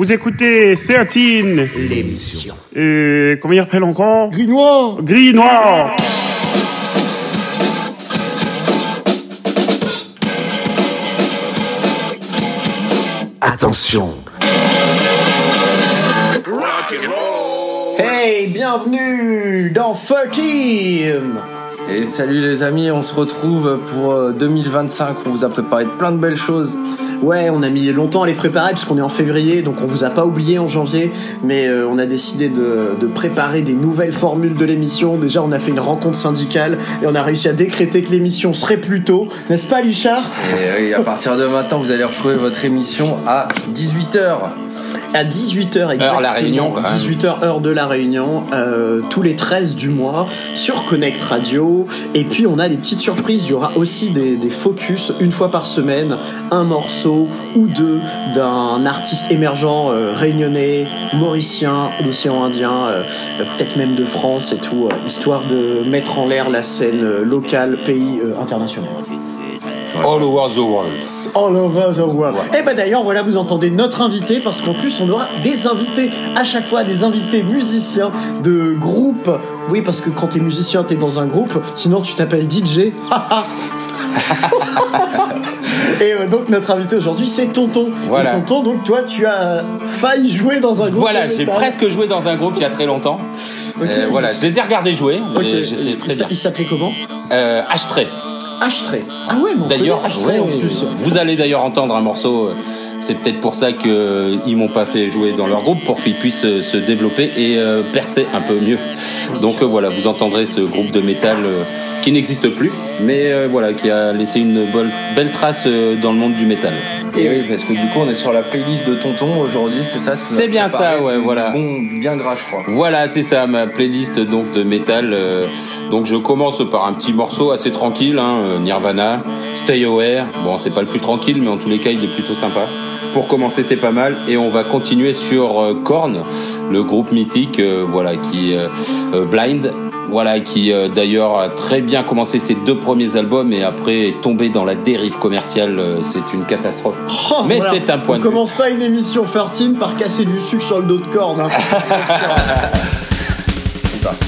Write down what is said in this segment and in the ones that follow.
Vous écoutez 13, l'émission. Comment il appelle encore? Gris noir. Gris noir. Attention. Hey, bienvenue dans 13. Et salut les amis, on se retrouve pour 2025, on vous a préparé plein de belles choses. Ouais, on a mis longtemps à les préparer parce qu'on est en février, donc on vous a pas oublié en janvier, mais on a décidé de préparer des nouvelles formules de l'émission. Déjà, on a fait une rencontre syndicale et on a réussi à décréter que l'émission serait plus tôt, n'est-ce pas, Lichard? Et oui, à partir de maintenant, vous allez retrouver votre émission à 18h. À 18h exactement, heure La Réunion, 18h heure de La Réunion, tous les 13 du mois sur Connect Radio. Et puis on a des petites surprises, il y aura aussi des focus une fois par semaine, un morceau ou deux d'un artiste émergent réunionnais, mauricien, l'océan Indien, peut-être même de France et tout, histoire de mettre en l'air la scène locale, pays, international. All over the world. All over the world. Ouais. Et bah d'ailleurs, voilà, vous entendez notre invité, parce qu'en plus, on aura des invités à chaque fois, des invités musiciens de groupes. Oui, parce que quand t'es musicien, t'es dans un groupe, sinon tu t'appelles DJ. Et donc notre invité aujourd'hui, c'est Tonton. Voilà. Et Tonton, donc toi, tu as failli jouer dans un groupe. Voilà, j'ai presque joué dans un groupe il y a très longtemps. Okay. Voilà, je les ai regardés jouer. Okay. J'étais très bien. Il s'appelait comment? H-Tray. H-Tray. Ah ouais, mais d'ailleurs, H-Tray en plus. Vous allez d'ailleurs entendre un morceau. C'est peut-être pour ça qu'ils m'ont pas fait jouer dans leur groupe, pour qu'ils puissent se développer et percer un peu mieux. Donc voilà, vous entendrez ce groupe de métal qui n'existe plus, mais voilà, qui a laissé une belle trace dans le monde du métal. Et oui, parce que du coup, on est sur la playlist de Tonton aujourd'hui, c'est ça? C'est bien ça, ouais, voilà. Bon, bien gras, je crois. Voilà, c'est ça, ma playlist donc de métal. Donc je commence par un petit morceau assez tranquille, Nirvana, Stay Aware. Bon, c'est pas le plus tranquille, mais en tous les cas, il est plutôt sympa. Pour commencer, c'est pas mal, et on va continuer sur Korn, le groupe mythique, voilà, qui Blind. Voilà, qui d'ailleurs a très bien commencé ses 2 premiers albums et après est tombé dans la dérive commerciale. C'est une catastrophe. Oh, mais voilà. C'est un point de vue. On commence pas une émission 13 par casser du sucre sur le dos de Korn. C'est parti.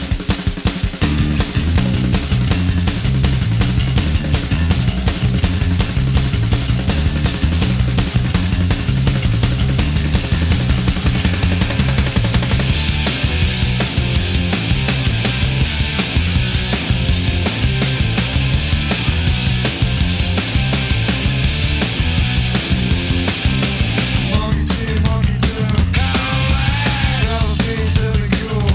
Monkey to the cure.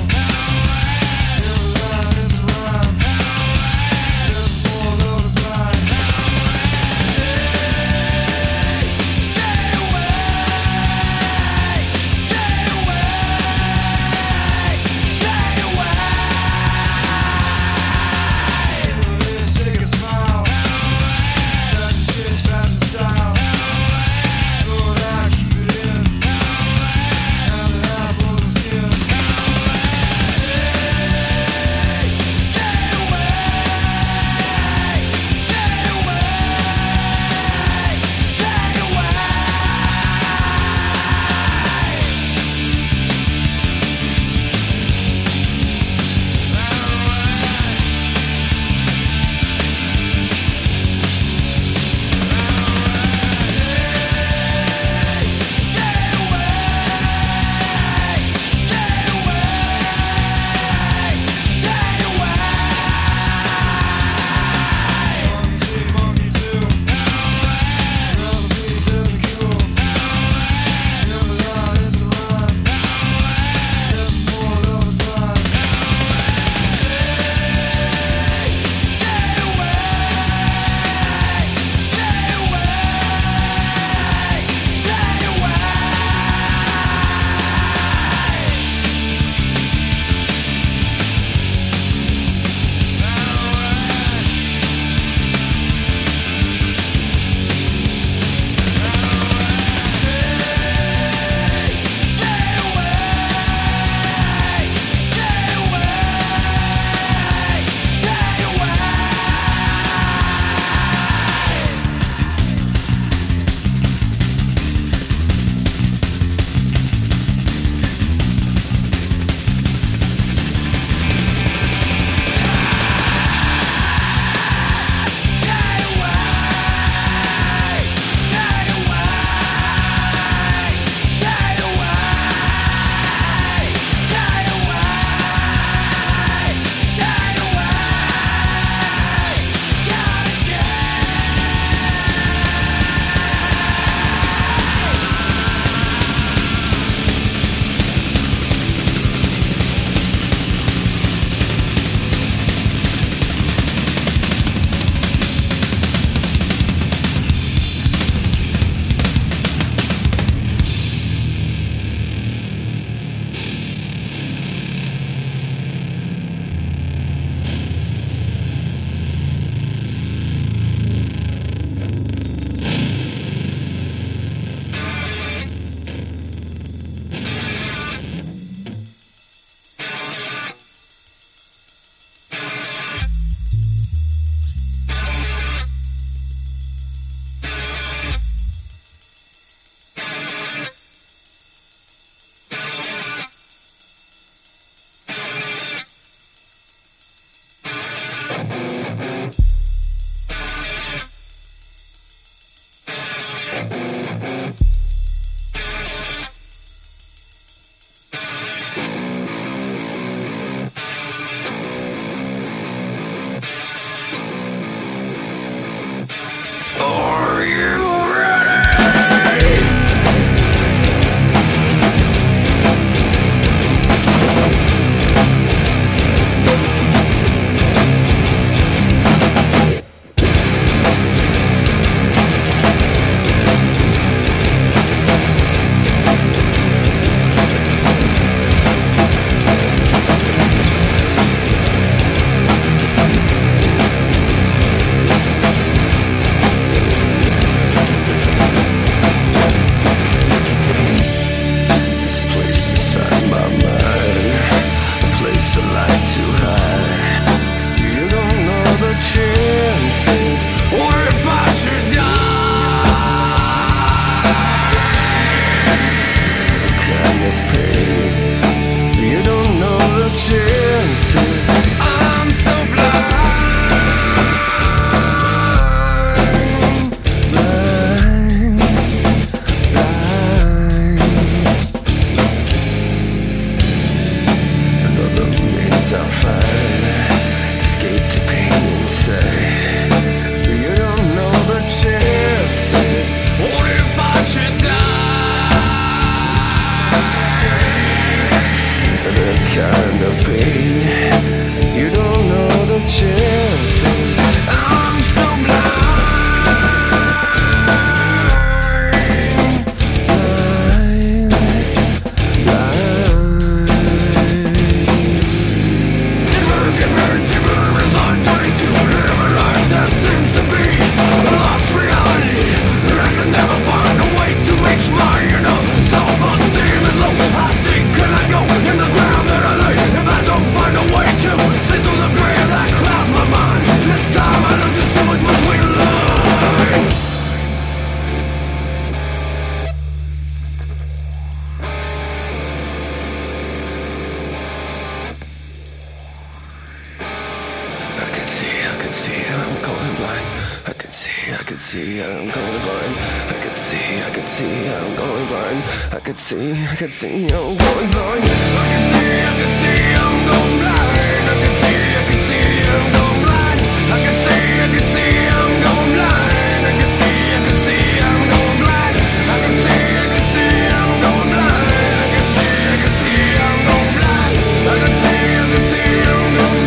could see I'm going blind. I could see I'm going blind. I could see I'm going blind. I could see I'm going blind. I could see I'm going blind. I could see I'm going blind. I could see I'm going blind. I could see I'm going blind. I could see I'm going blind. I could see I'm going blind. I could see I'm going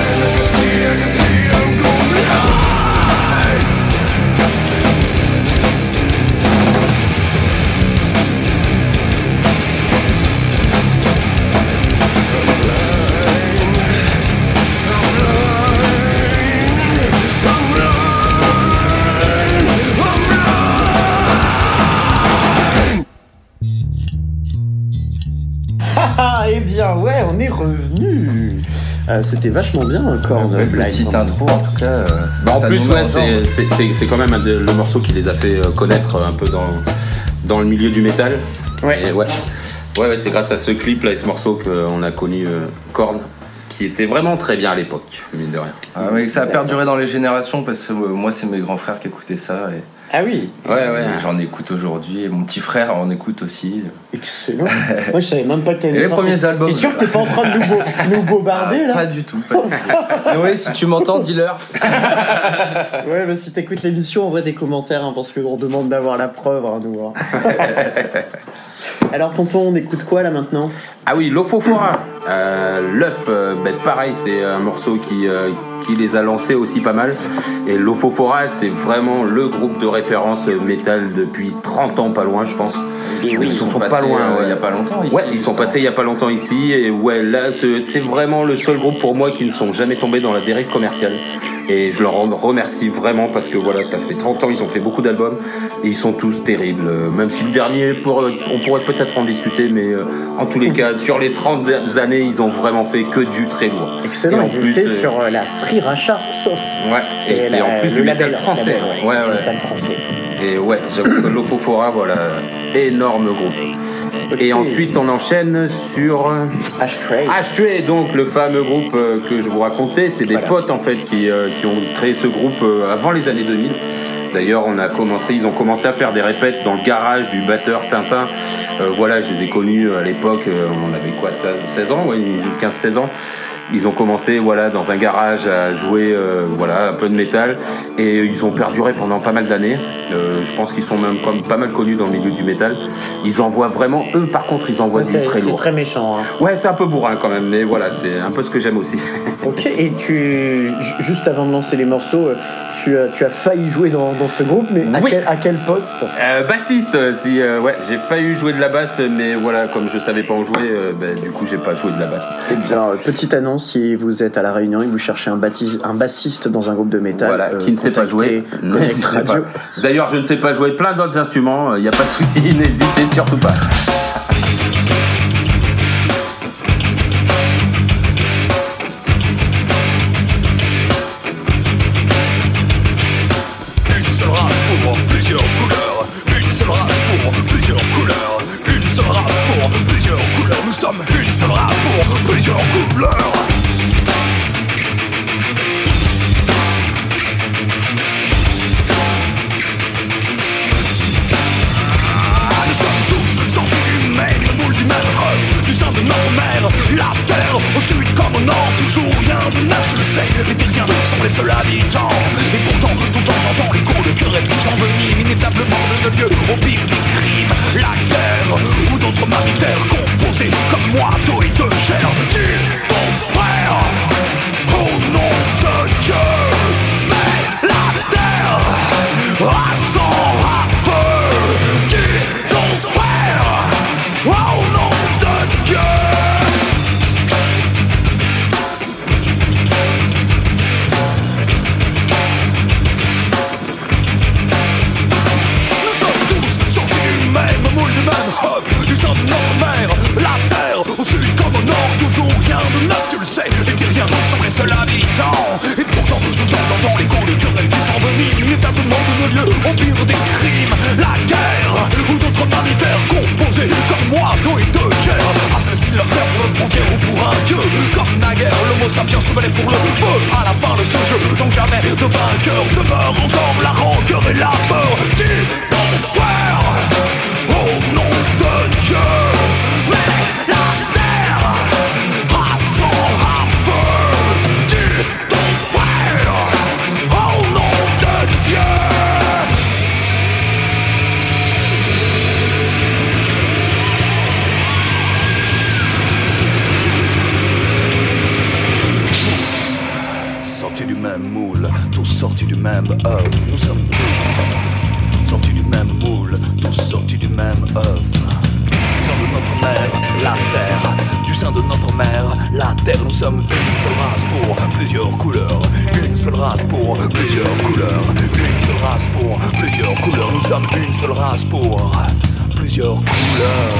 blind. Eh bien, ouais, on est revenu. C'était vachement bien encore. Petite intro en tout cas. En plus, ouais, c'est quand même le morceau qui les a fait connaître un peu dans le milieu du métal. Ouais. Et ouais, c'est grâce à ce clip là et ce morceau qu'on a connu Korn, qui était vraiment très bien à l'époque, mine de rien. Ah oui, ça a perduré dans les générations parce que moi c'est mes grands frères qui écoutaient ça. Et... Ah oui. Ouais. J'en écoute aujourd'hui et mon petit frère en écoute aussi. Excellent. Moi je savais même pas que t'avais. Et les premiers albums. T'es sûr que t'es pas en train de nous bobarder là? Pas du tout. Mais ouais, si tu m'entends, dis-leur. Ouais, mais si t'écoutes l'émission, en vrai des commentaires, hein, parce qu'on demande d'avoir la preuve, hein, nous. Hein. Alors tonton, on écoute quoi là maintenant? Ah oui, Lofofora. L'œuf, pareil, c'est un morceau qui les a lancés aussi pas mal. Et Lofofora, c'est vraiment le groupe de référence métal depuis 30 ans, pas loin, je pense. Et oui, ils sont pas loin. Il y a pas longtemps ici. Ouais, ils sont passés il y a pas longtemps ici. Et ouais, là, c'est vraiment le seul groupe pour moi qui ne sont jamais tombés dans la dérive commerciale. Et je leur remercie vraiment parce que voilà, ça fait 30 ans, ils ont fait beaucoup d'albums et ils sont tous terribles. Même si le dernier, on pourrait peut-être en discuter, mais en tous les cas, sur les 30 années, ils ont vraiment fait que du très lourd. Excellent, ils étaient sur la Sriracha Sauce. Ouais, c'est en plus du métal français. Ouais, métal français. Et ouais, j'avoue que Lofofora, voilà, énorme groupe. Okay. Et ensuite, on enchaîne sur Ashtray, donc le fameux groupe que je vous racontais. C'est des potes en fait qui ont créé ce groupe avant les années 2000. D'ailleurs, ils ont commencé à faire des répètes dans le garage du batteur Tintin. Voilà, je les ai connus à l'époque, on avait quoi, 16 ans, ouais, 15-16 ans. Ils ont commencé dans un garage à jouer un peu de métal et ils ont perduré pendant pas mal d'années. Je pense qu'ils sont même comme pas mal connus dans le milieu du métal. Ils envoient vraiment, eux par contre, ils envoient du très lourd. C'est très méchant. Hein. Ouais, c'est un peu bourrin quand même, mais voilà, c'est un peu ce que j'aime aussi. Ok, et juste avant de lancer les morceaux, tu as failli jouer dans ce groupe, mais à quel poste? Bassiste. J'ai failli jouer de la basse, mais voilà, comme je savais pas en jouer, du coup j'ai pas joué de la basse. Et bien, petite annonce, si vous êtes à La Réunion et que vous cherchez un bassiste dans un groupe de métal, qui ne sait pas jouer, Connect Radio. D'ailleurs, je ne sais pas jouer plein d'autres instruments, il n'y a pas de souci, n'hésitez surtout pas. Une seule race pour plusieurs couleurs. Une seule race pour plusieurs couleurs. Une seule race pour plusieurs couleurs. Nous sommes une seule race pour plusieurs couleurs. Nous sommes tous sortis du même moule, du même œuf, du sein de notre mère, la terre, au sud comme au nord, toujours rien de neuf, tu le sais, les terriens sont les seuls habitants. Et pourtant, tout le temps j'entends l'écho de querelles qui s'enveniment, inévitablement de lieu au pire des crimes. La guerre, ou d'autres mammifères composés comme moi d'eau et de chair. Dis ton frère, au nom de Dieu. Mais la terre, à sang, à feu. Dis ton frère, au nom de Dieu. Même moule du même hop, du sang de notre mère, la terre, au sud comme au nord, toujours rien de neuf, tu le sais, les terriens sont les seuls habitants. Et pourtant, tout le temps j'entends l'écho de querelles qui s'enveniment, inévitablement de nos lieux, au pire des crimes. La guerre, ou d'autres mammifères composés comme moi d'eau et de chair, assassinent leur terre pour le frontière ou pour un dieu. Comme naguère, l'homo sapiens se valait pour le feu. À la fin de ce jeu, donc jamais de vainqueur demeure encore la rancœur et la même œuf. Nous sommes tous sortis du même moule, tous sortis du même œuf. Du sein de notre mère, la terre. Du sein de notre mère, la terre. Nous sommes une seule race pour plusieurs couleurs. Une seule race pour plusieurs couleurs. Une seule race pour plusieurs couleurs. Nous sommes une seule race pour plusieurs couleurs.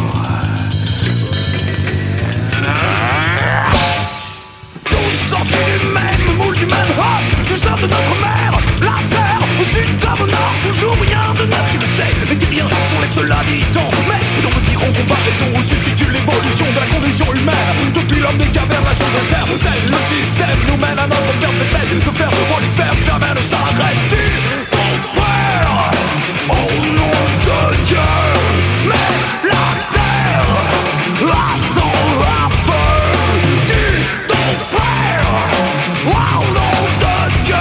Sortis du même moule, du même œuf. Du sein de notre mère, la terre. Au sud comme au nord, toujours rien de neuf. Tu le sais, les Tyriens sont les seuls habitants. Mais dans le dire en comparaison, on suscite l'évolution de la condition humaine. Depuis l'homme des cavernes, la chose sert de telle. Le système nous mène à notre perte de peine. De faire prolifère, jamais ne s'arrête. Tu ton frère, au nom de Dieu. Mais la terre a son feu. Tu ton frère, au nom de Dieu.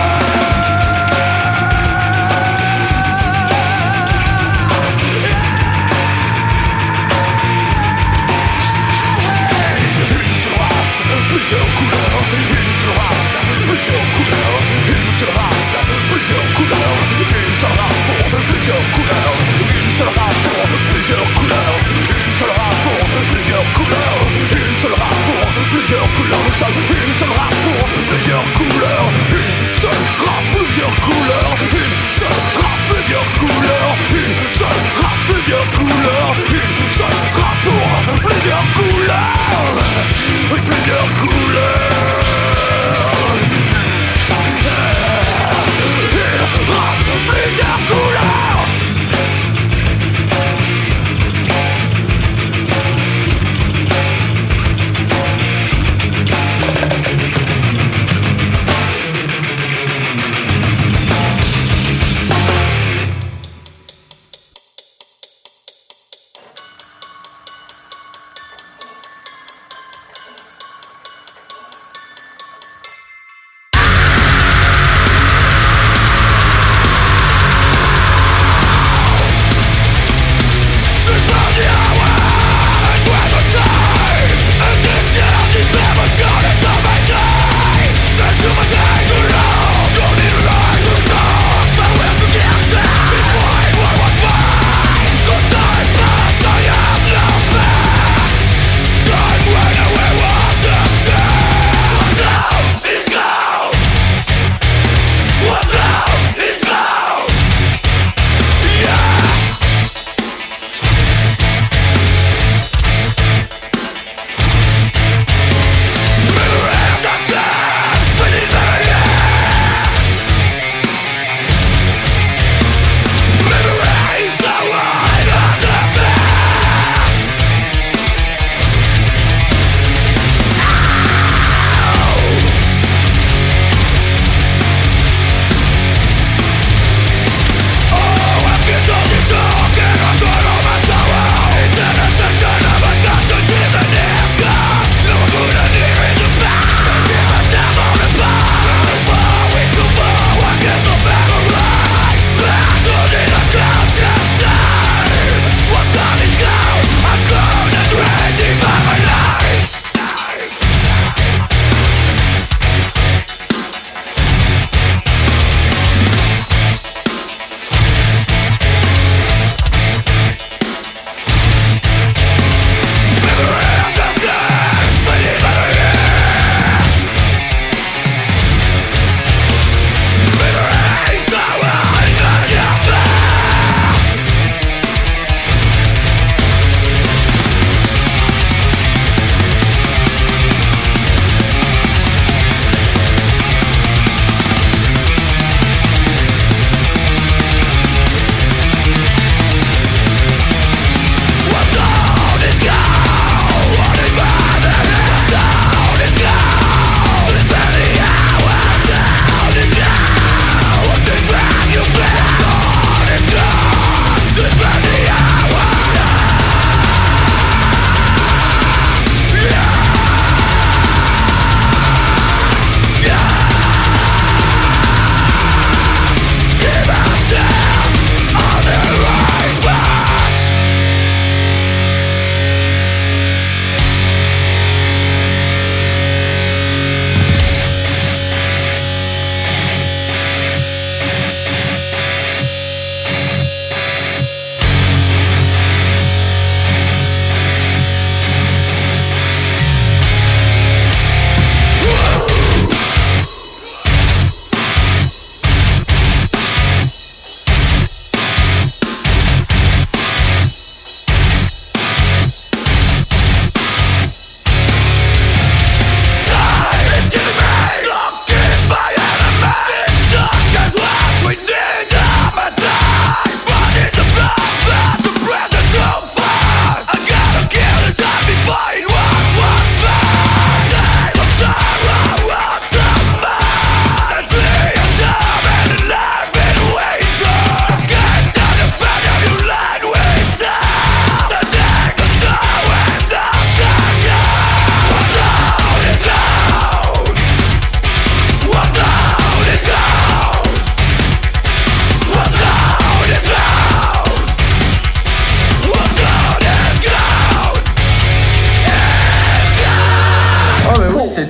Plusieurs couleurs, une seule race, plusieurs couleurs, une seule race, plusieurs couleurs, une seule race pour plusieurs couleurs, une seule race.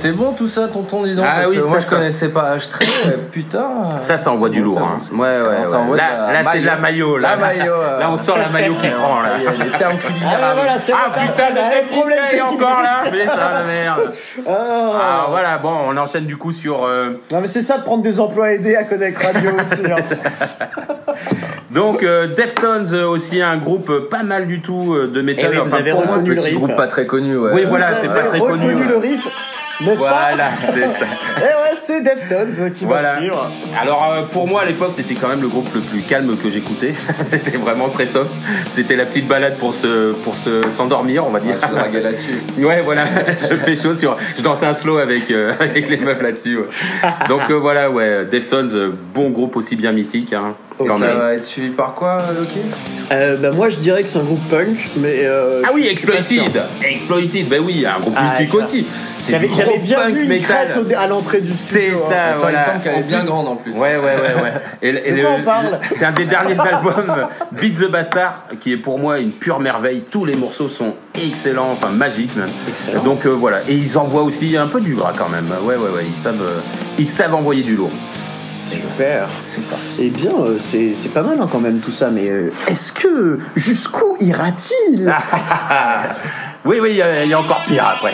c'était bon tout ça, tonton, dis donc. Ah parce oui, que ça, moi je ça. connaissais pas H3, putain. Ça envoie du lourd. Hein. Ouais. Là, c'est de la maillot. Là, là, on sort la maillot qui prend. Là. Les termes culinaires. Voilà, c'est putain de problème technicien encore là. Putain la merde. Ah, voilà, bon, on enchaîne du coup sur. Non, mais c'est ça de prendre des emplois aidés à Connect Radio aussi. Hein. Donc Deftones aussi un groupe pas mal du tout de métal. Eh oui, vous avez pour moi, reconnu le Petit riff. groupe pas très connu, ouais. Oui, voilà, c'est pas très connu. Reconnu le riff, n'est-ce Voilà, pas? c'est ça. Eh ouais, c'est Deftones qui va suivre. Alors pour moi à l'époque c'était quand même le groupe le plus calme que j'écoutais. C'était vraiment très soft. C'était la petite balade pour s'endormir, on va dire. Ouais, tu draguais là-dessus. Ouais, voilà, je fais chaud je dansais un slow avec les meufs là-dessus. Ouais. Donc voilà, ouais, Deftones, bon groupe aussi bien mythique. Hein, quand Ça même. va être suivi par quoi, Loki? Moi je dirais que c'est un groupe punk, mais. Ah oui, je suis pas sûr. Exploited, ben oui, un groupe mythique ça. aussi. C'est du J'avais gros bien punk vu une metal. crête à l'entrée du studio. C'est ça, Attends, voilà. une femme qui En est bien plus- grande en plus. Ouais. Et De quoi on parle? c'est un des derniers albums, Beat the Bastard, qui est pour moi une pure merveille. Tous les morceaux sont excellents, enfin magiques même. Excellent. Donc voilà. Et ils envoient aussi un peu du gras quand même. Ouais. Ils savent envoyer du lourd. Super. Eh bien, c'est pas mal hein, quand même tout ça, mais est-ce que jusqu'où ira-t-il? Oui, il y a encore pire après.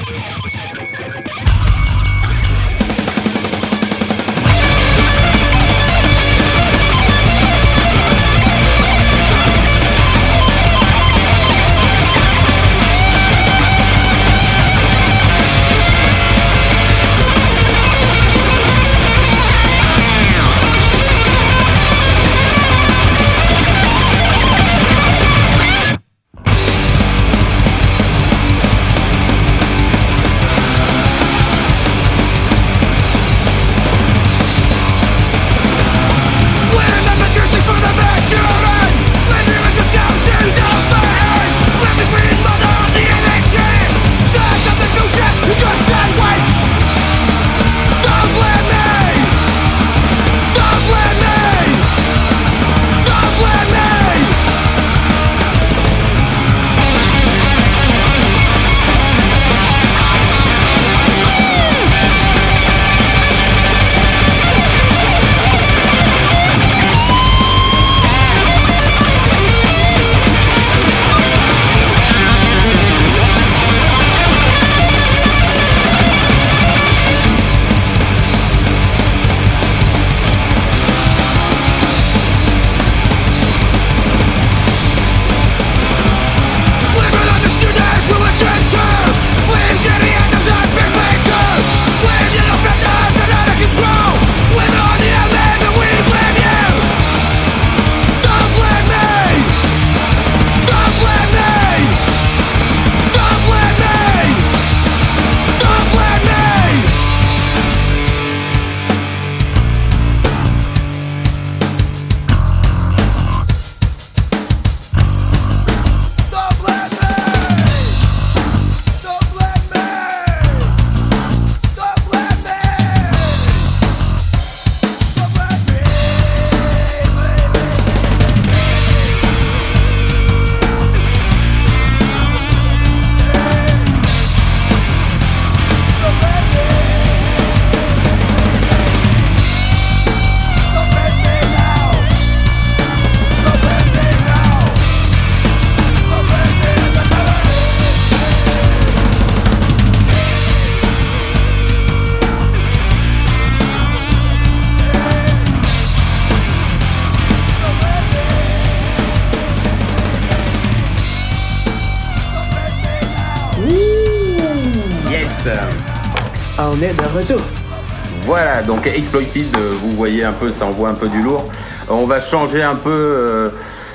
On est de retour. Voilà, donc Exploited, vous voyez un peu, ça envoie un peu du lourd. On va changer un peu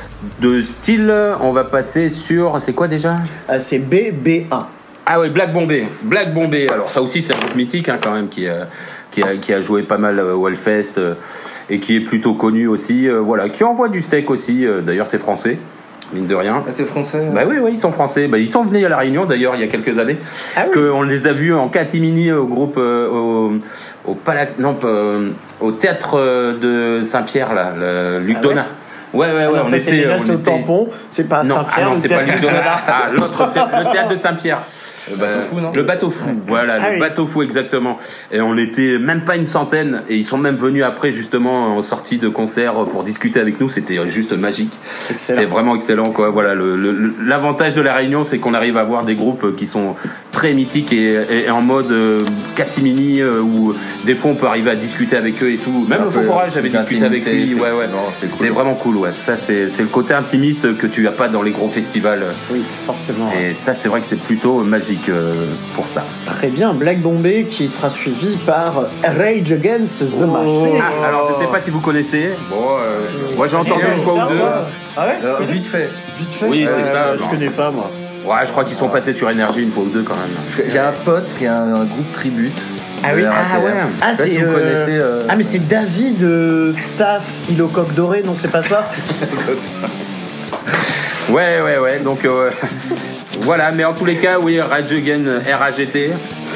de style. On va passer sur... C'est quoi déjà ? C'est BBA. Ah oui, Black Bombay. Black Bombay. Alors ça aussi, c'est un groupe mythique quand même qui a joué pas mal au Hellfest et qui est plutôt connu aussi. Voilà, qui envoie du steak aussi. D'ailleurs, c'est français. Mine de rien. Ah, c'est français. Bah oui, ils sont français. Bah, ils sont venus à La Réunion d'ailleurs il y a quelques années. Ah oui. On les a vus en catimini au groupe au théâtre de Saint-Pierre là, le Luc Donat. Ouais, Alors, on ça, était c'est déjà ce tampon, c'est pas non, Saint-Pierre. non, c'est pas Luc Donat. Ah, l'autre théâtre, le théâtre de Saint-Pierre. Le bateau fou, non ? Le bateau fou, voilà, le bateau fou exactement. Et on était même pas une centaine, et ils sont même venus après justement en sortie de concert pour discuter avec nous. C'était juste magique. C'était vraiment excellent, quoi. Voilà, l'avantage de La Réunion, c'est qu'on arrive à avoir des groupes qui sont très mythiques et en mode catimini où des fois on peut arriver à discuter avec eux et tout. Même le Foforage, j'avais discuté avec lui. Ouais. C'était vraiment cool. Ouais, ça c'est le côté intimiste que tu as pas dans les gros festivals. Oui, forcément. Et ça, c'est vrai que c'est plutôt magique pour ça. Très bien, Black Bombay qui sera suivi par Rage Against the Machine. Alors, je sais pas si vous connaissez. Bon, moi j'ai entendu une fois ou deux. Ah ouais Vite fait. Oui, c'est ça. Je connais pas, moi. Ouais, je crois qu'ils sont passés sur Énergie une fois ou deux quand même. J'ai un pote qui a un groupe tribute. Ah oui, Ah, c'est. Si vous connaissez. Ah, mais c'est David Staff, il au coq doré, non, c'est pas ça? Ouais. Donc, voilà, mais en tous les cas, oui, Rage Against RAGT.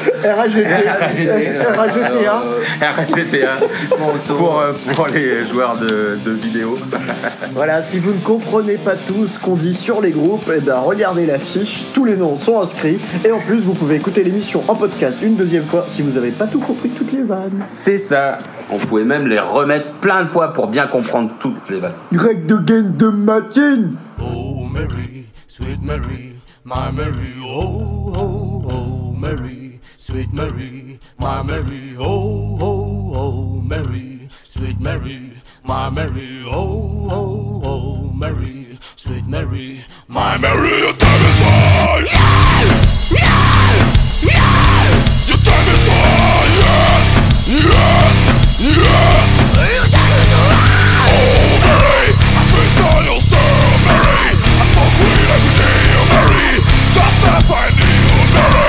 RAGTA pour les joueurs de vidéo. Voilà, si vous ne comprenez pas tout ce qu'on dit sur les groupes, eh ben regardez l'affiche, tous les noms sont inscrits et en plus vous pouvez écouter l'émission en podcast une deuxième fois si vous n'avez pas tout compris toutes les vannes. C'est ça. On pouvait même les remettre plein de fois pour bien comprendre toutes les vannes. Rage Against the Machine. Oh Mary, sweet Mary, my Mary, oh, oh, oh. Mary, sweet Mary, my Mary, oh, oh, oh, Mary, sweet Mary, my Mary, oh, oh, oh, Mary, sweet Mary, my Mary, your time is fine. Yeah, yeah, yeah, your time is fine. Yeah, yeah, yeah, your time is fine. Oh, Mary, I spaced on your soul, Mary, I smoke weed every day, oh, Mary, that's not finding you, Mary.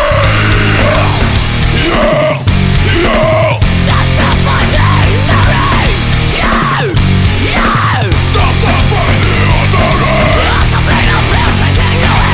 Yeah, yeah, that's not finding Mary. Yeah, yeah, that's not finding you, Mary. That's a bit of everything you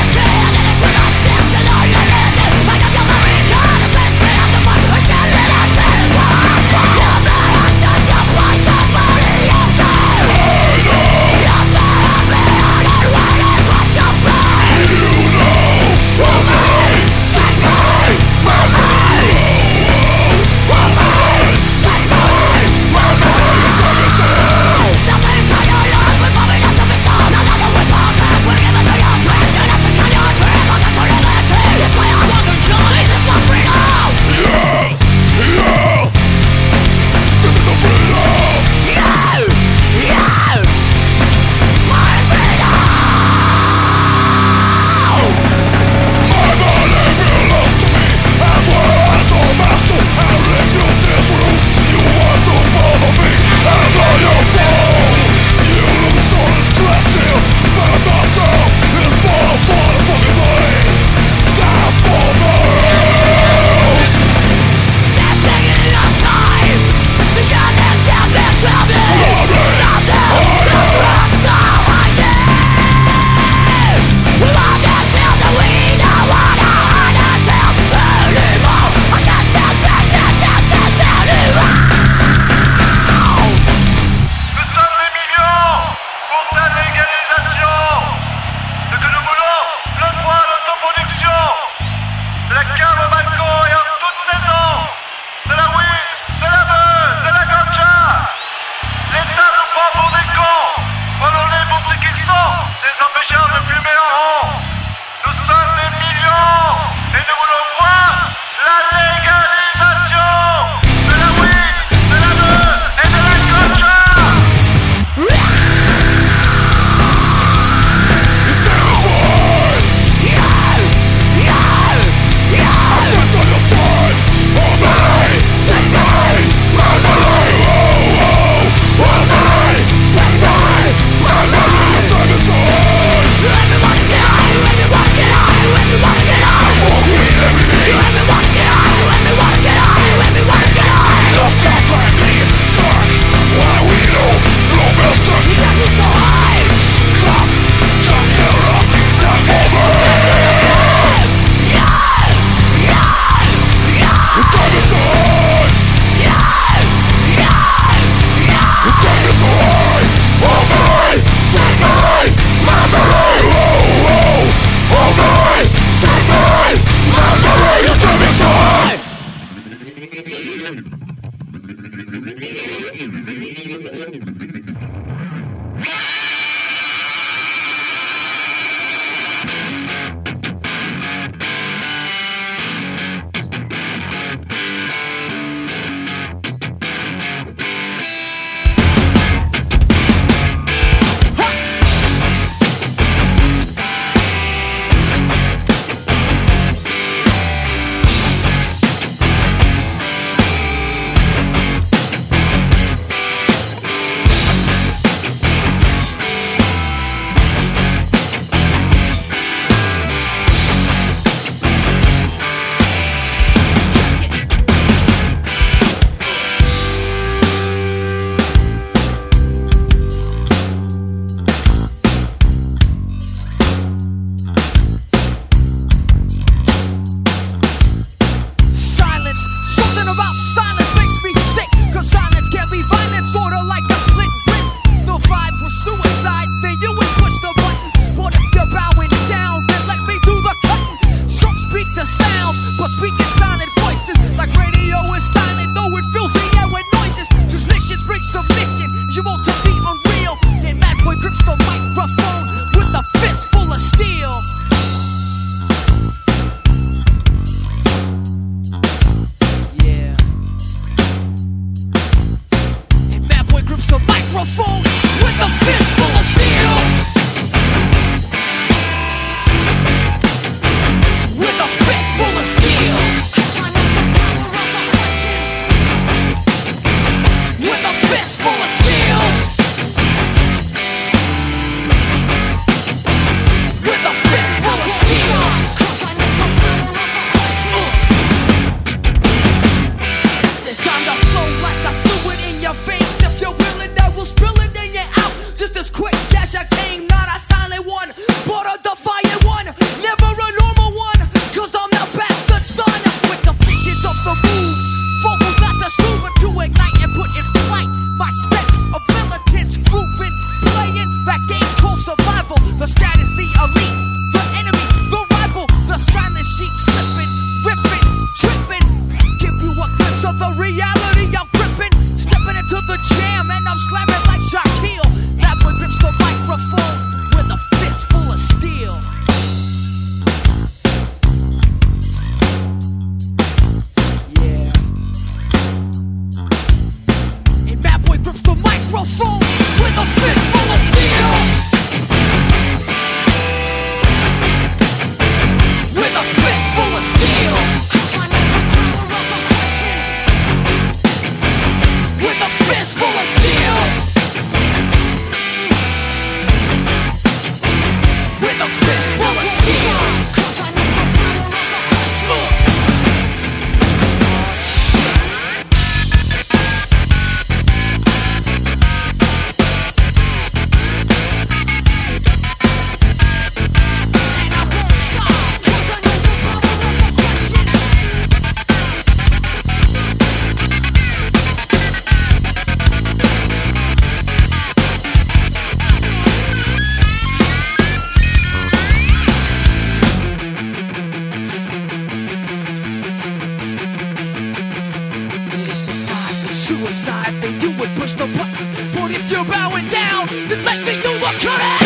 suicide, then you would push the button. But if you're bowing down, then let me do the cutting.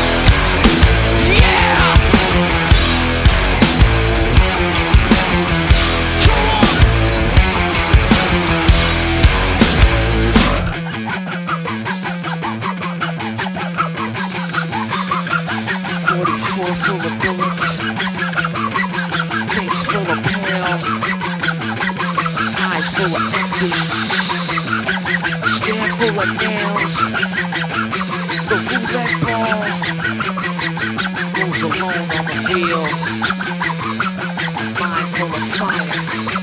Yeah! Come on! 44 full of bullets, face full of pale, eyes full of empty, stare full of nails. The roulette ball rolls alone on the wheel, mind full of fire,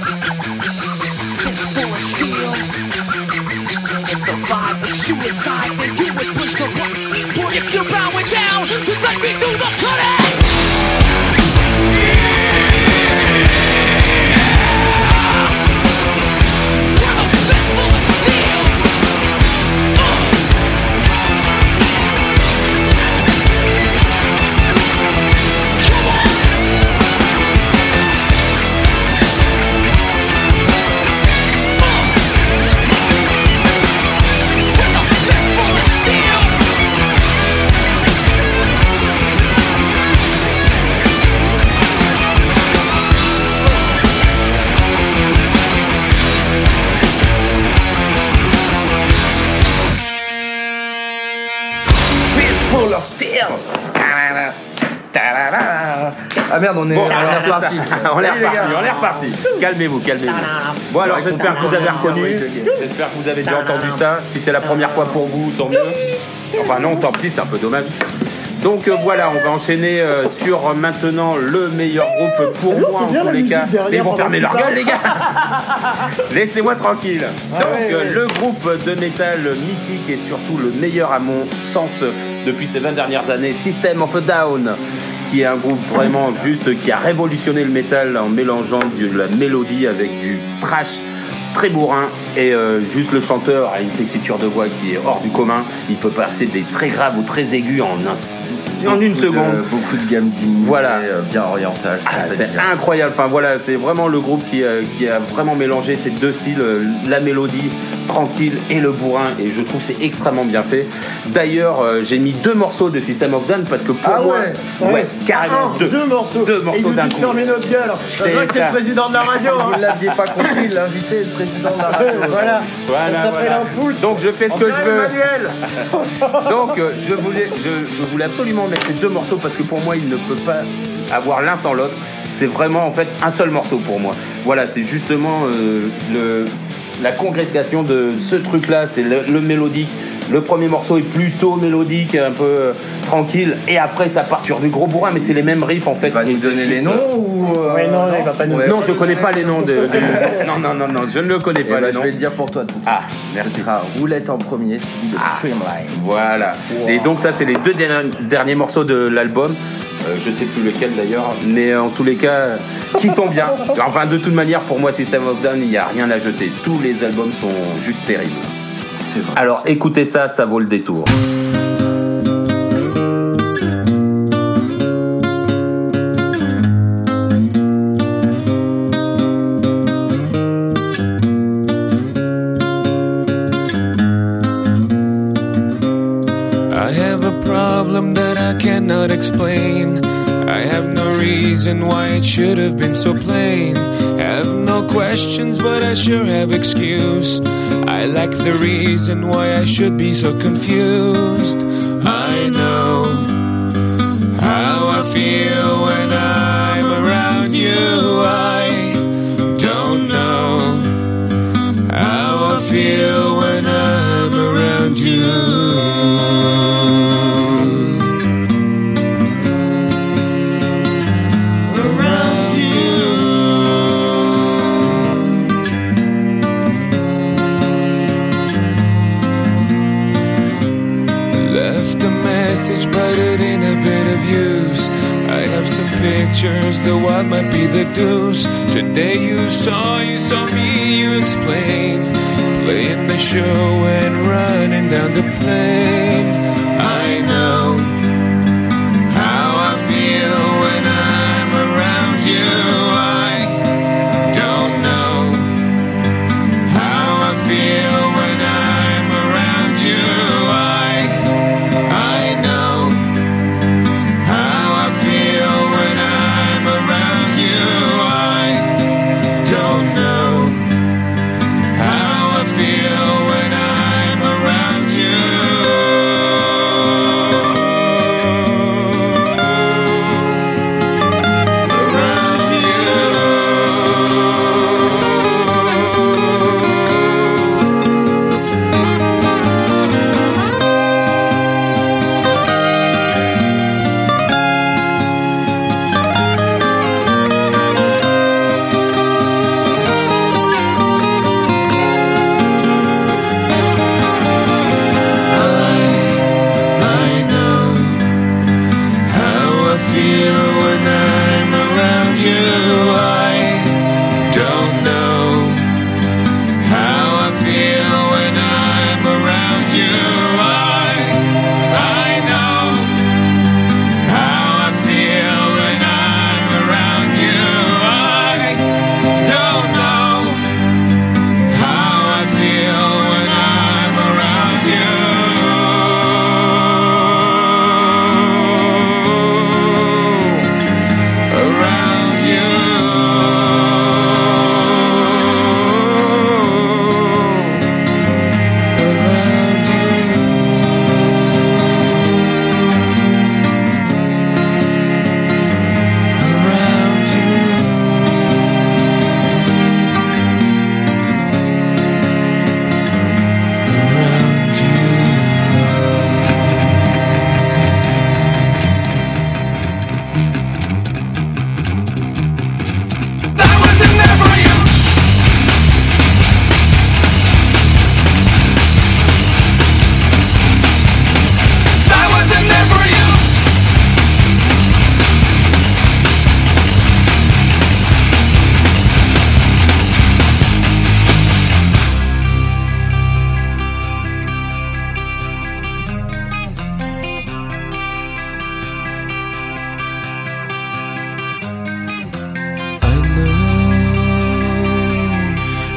fist full of steel. And if the vibe was suicide, then you would push the button. But if you're bowing down, then let me do the cutting. With a fist full of steel. Come on. With a fist full of steel. Full of steel. Ah merde, on est reparti. On est reparti. Calmez-vous. Bon alors j'espère que vous avez reconnu. J'espère que vous avez déjà entendu ça. Si c'est la première fois pour vous, tant mieux. Enfin non, tant pis, c'est un peu dommage. Donc voilà, on va enchaîner sur maintenant le meilleur groupe pour moi en tous les cas. Mais ils vont fermer leur gueule les gars. Laissez-moi tranquille. Donc le groupe de métal mythique et surtout le meilleur à mon sens depuis ces 20 dernières années, System of a Down, qui est un groupe vraiment juste qui a révolutionné le métal en mélangeant de la mélodie avec du thrash très bourrin et juste le chanteur a une tessiture de voix qui est hors du commun. Il peut passer des très graves ou très aigus en une seconde. Beaucoup de gammes diminuées, voilà. Bien orientales. C'est incroyable. Enfin voilà, c'est vraiment le groupe qui a vraiment mélangé ces deux styles, la mélodie tranquille et le bourrin, et je trouve que c'est extrêmement bien fait. D'ailleurs, j'ai mis 2 morceaux de System of Down parce que pour moi, carrément deux morceaux d'un coup. Fermer notre gueule. C'est vrai que c'est le président de la radio. Vous ne l'aviez pas compris, l'invité est le président de la radio. Voilà. Ça s'appelle un putsch. Donc je fais ce que je veux. Donc je voulais absolument mettre ces 2 morceaux parce que pour moi il ne peut pas avoir l'un sans l'autre. C'est vraiment en fait un seul morceau pour moi. Voilà, c'est justement la congrégation de ce truc-là, c'est le mélodique. Le premier morceau est plutôt mélodique, un peu tranquille, et après ça part sur du gros bourrin, mais c'est les mêmes riffs en fait. Il va nous donner les noms ou non, il va pas nous. Non, je connais pas les noms de. Non, je ne le connais pas. Je vais le dire pour toi. Merci. Ce sera Roulette en premier, suivi de Streamline. Voilà. Wow. Et donc ça, c'est les 2 derniers morceaux de l'album. Je sais plus lequel d'ailleurs, mais en tous les cas, qui sont bien. Enfin, de toute manière, pour moi, System of Down, il n'y a rien à jeter. Tous les albums sont juste terribles. C'est vrai. Alors, écoutez ça, ça vaut le détour. I have a problem that I cannot explain. I have no reason why it should have been so plain. Have no questions, but I sure have excuse. I lack the reason why I should be so confused. I know how I feel when I'm around you. I don't know how I feel when I'm around you. But it ain't a bit of use. I have some pictures, the wild might be the deuce. Today you saw me, you explained. Playing the show and running down the plane. I know how I feel when I'm around you. I don't know how I feel when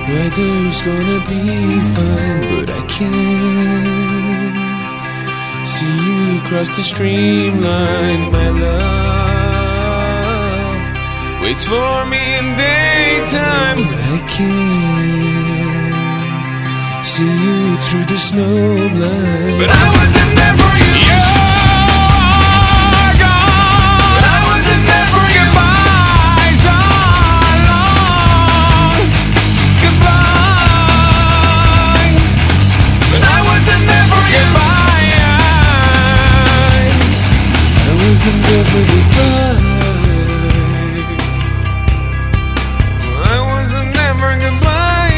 weather's gonna be fine, but I can't see you cross the streamline. My love waits for me in daytime, but I can't see you through the snow blind. But I wasn't there for you. You're gone. But I wasn't there for you. Goodbye so long. Goodbye. But I wasn't there for you. Goodbye. I wasn't there for goodbye. I wasn't there for goodbye.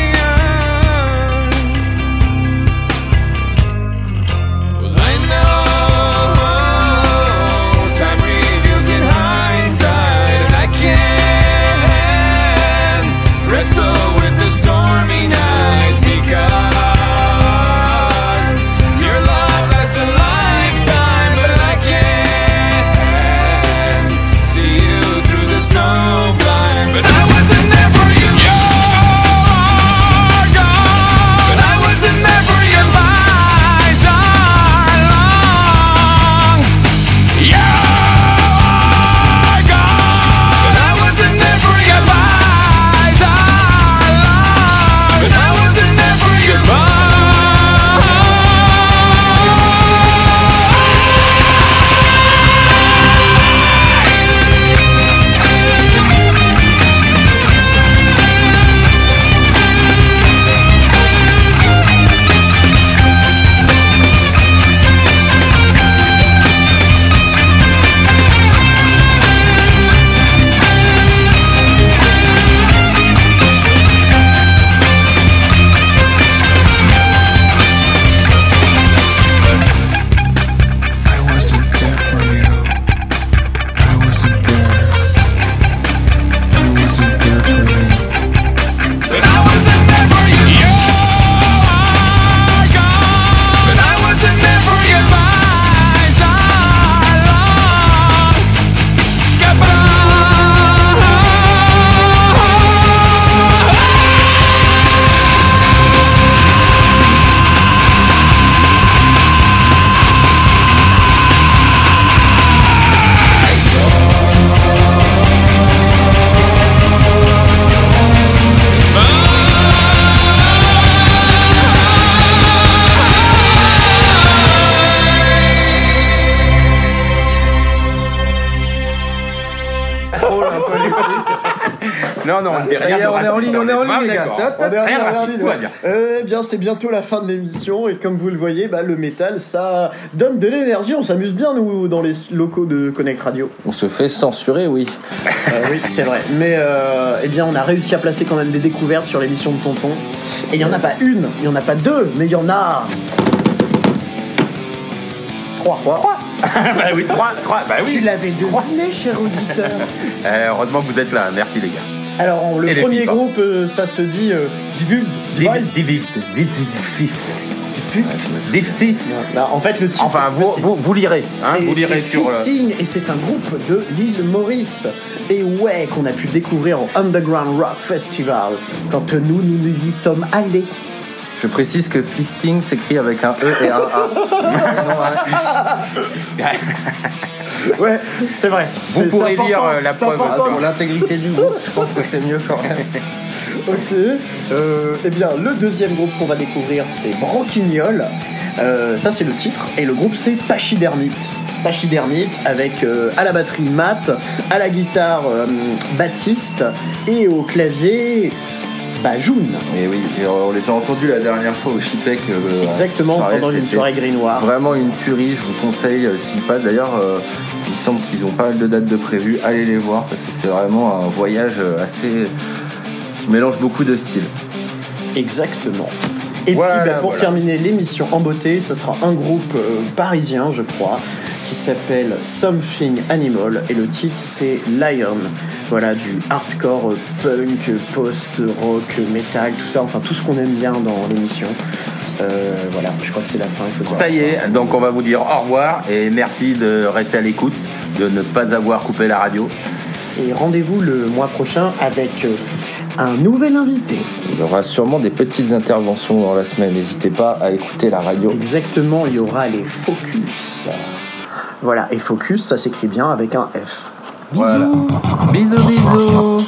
Wrestle with the stormy night because your love lasts a lifetime, but I can't see you through the snow blind. But I wasn't there for you. You're gone. But I wasn't there for your lies are long. You're gone. But I wasn't there for your lies. But I wasn't there for you. Non, on dit rien. On est en ligne, les gars. Rien raciste, tout va bien. Eh bien, c'est bientôt la fin de l'émission et comme vous le voyez, le métal, ça donne de l'énergie. On s'amuse bien, nous, dans les locaux de Connect Radio. On se fait censurer, oui. Oui, c'est vrai. Mais eh bien, on a réussi à placer quand même des découvertes sur l'émission de Tonton. Et il n'y en a pas une, il n'y en a pas deux, mais il y en a... Trois. Bah oui, 3. Bah oui. Tu l'avais deviné, cher auditeur. Heureusement que vous êtes là. Merci les gars. Alors, le premier groupe, ça se dit en fait, le titre. Enfin, vous lirez. Vous lirez sur. Fisting, et c'est un groupe de l'île Maurice. Et ouais, qu'on a pu découvrir au Underground Rock Festival quand nous y sommes allés. Je précise que fisting s'écrit avec un E et un A. Non, un I. Ouais, c'est vrai. Vous pourrez lire la preuve. Pour l'intégrité du groupe, je pense que c'est mieux quand même. Ok. Eh bien, le deuxième groupe qu'on va découvrir, c'est Broquignol. Ça, c'est le titre. Et le groupe, c'est Pachydermite. Pachydermite avec à la batterie Matt, à la guitare Baptiste et au clavier... June. Et oui, et on les a entendus la dernière fois au Chipec. Exactement, pendant une soirée gris noir. Vraiment une tuerie, je vous conseille s'ils passent. D'ailleurs, il me semble qu'ils ont pas mal de dates de prévues. Allez les voir parce que c'est vraiment un voyage assez qui mélange beaucoup de styles. Exactement. Et puis pour terminer l'émission en beauté, ce sera un groupe parisien, je crois, qui s'appelle Something Animal et le titre c'est Lion. Voilà, du hardcore, punk, post-rock, metal, tout ça, enfin tout ce qu'on aime bien dans l'émission. Voilà, je crois que c'est la fin. Il faut ça y est, donc on va vous dire au revoir et merci de rester à l'écoute, de ne pas avoir coupé la radio. Et rendez-vous le mois prochain avec un nouvel invité. Il y aura sûrement des petites interventions dans la semaine. N'hésitez pas à écouter la radio. Exactement, il y aura les Focus. Voilà, et Focus, ça s'écrit bien avec un F. Voilà. Bisous, bisous.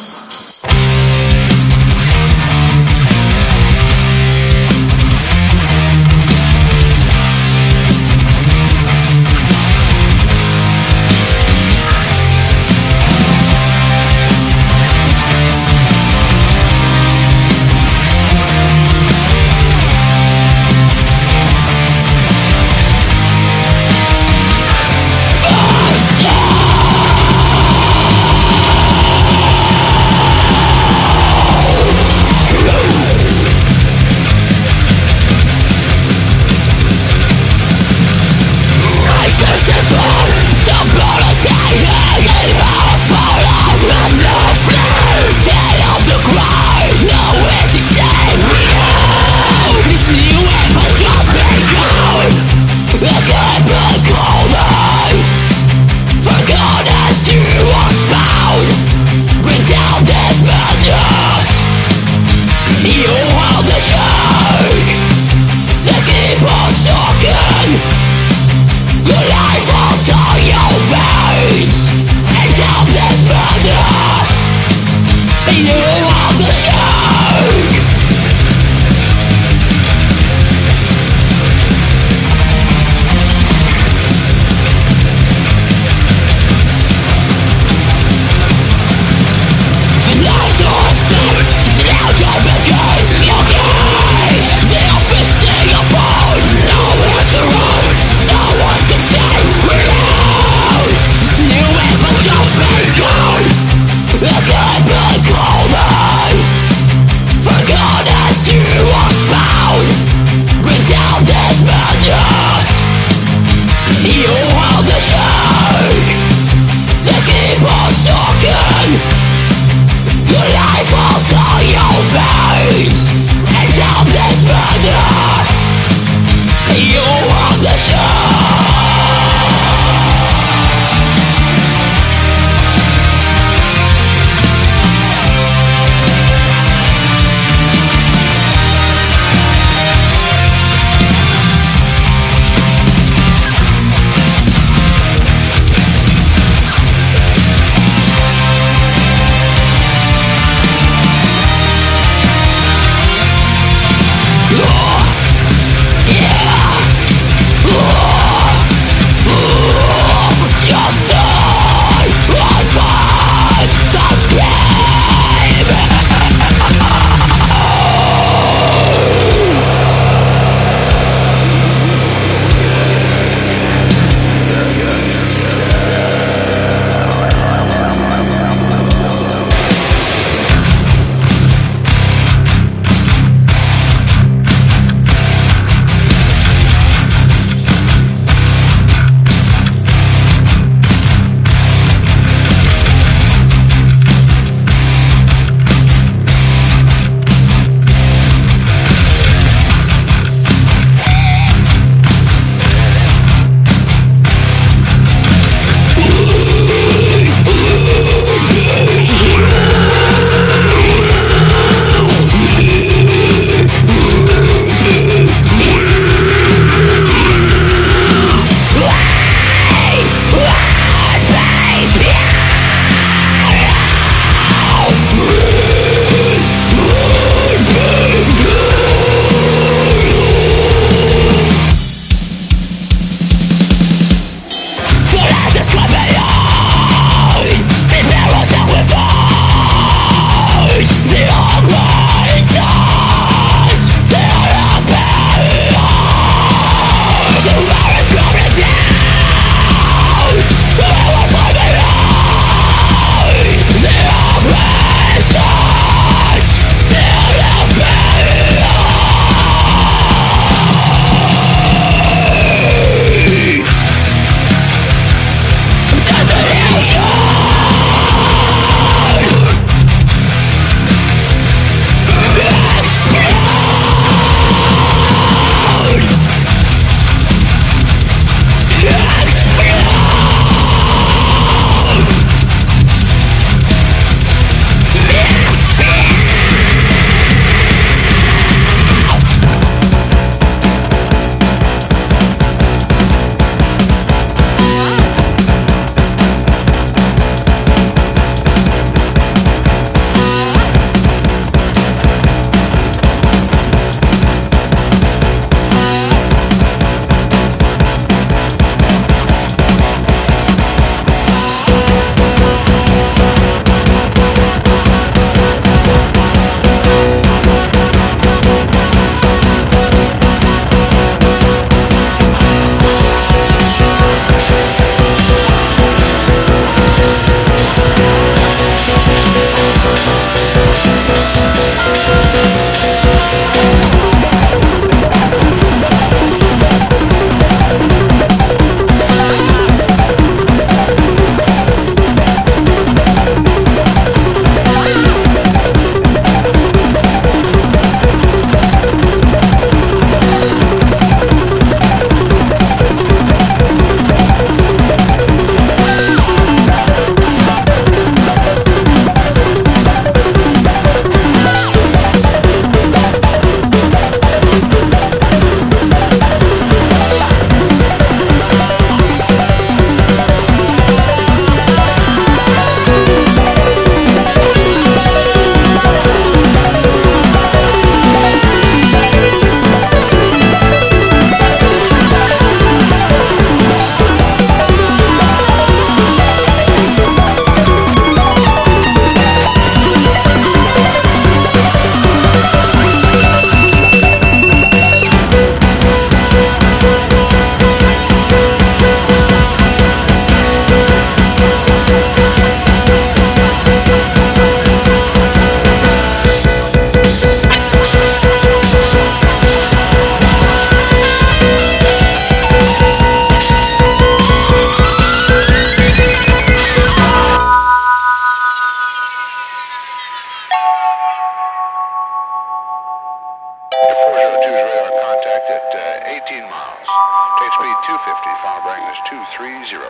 402's radar contact at 18 miles. Take speed 250, final bearing is 230.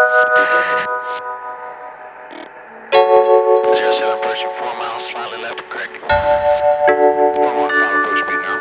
07 approaching 4 miles, slightly left, correct. 41, final approach speed now.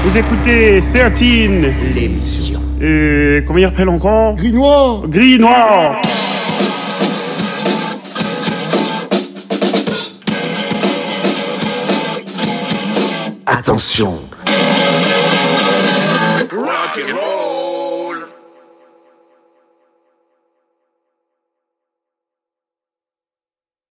Vous écoutez 13. L'émission. Comment il appelle encore? Gris noir. Gris noir. Attention. Rock and roll.